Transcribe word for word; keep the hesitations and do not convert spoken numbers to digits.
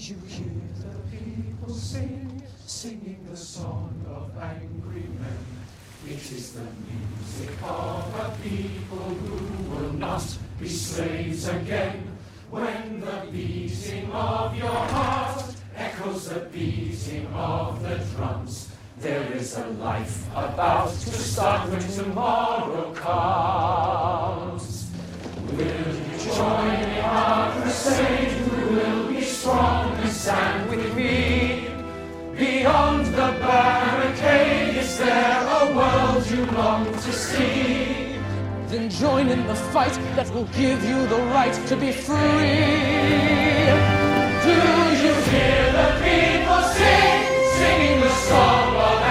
you hear the people sing, singing the song of angry men. It is the music of a people who will not be slaves again. When the beating of your heart echoes the beating of the drums, there is a life about to start when tomorrow comes. Will you join in our crusade? Who will be strong and stand with me? Beyond the barricade, is there a world you long to see? Then join in the fight that will give you the right to be free. Do you hear the people sing, singing the song of